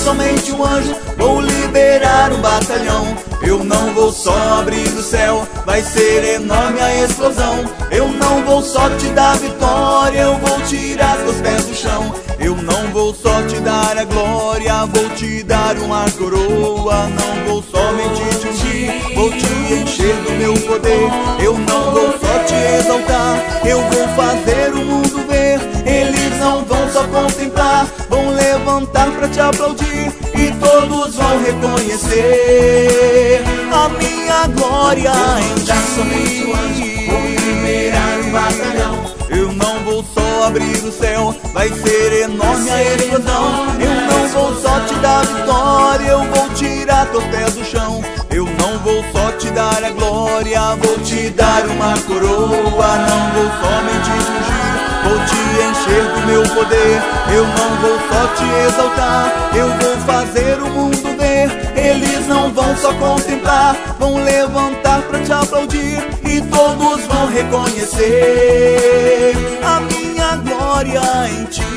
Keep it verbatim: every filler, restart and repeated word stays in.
somente um anjo, vou liberar um batalhão. Eu não vou só abrir o céu, vai ser enorme a explosão. Eu não vou só te dar vitória, eu vou tirar teus pés do chão. Eu não vou só te dar a glória, vou te dar uma coroa. Não vou somente te ungir, vou te encher do meu poder. Eu não vou só te exaltar, eu vou fazer o mundo ver. Eles não vão só contemplar, vão levantar pra te aplaudir, e todos vão reconhecer a minha glória em ti. Somente o anjo, vou liberar um batalhão. Eu não vou só abrir o céu, vai ser enorme a explosão. Eu não vou só te dar vitória, eu vou tirar teus pés do chão. Eu não vou só te dar a glória, vou te dar uma coroa. Não vou somente te ungir, vou te encher do meu poder. Eu não vou só te exaltar, eu vou fazer o mundo ver. Eles não vão só contemplar, vão levantar pra te aplaudir, e todos vão reconhecer a minha glória em ti.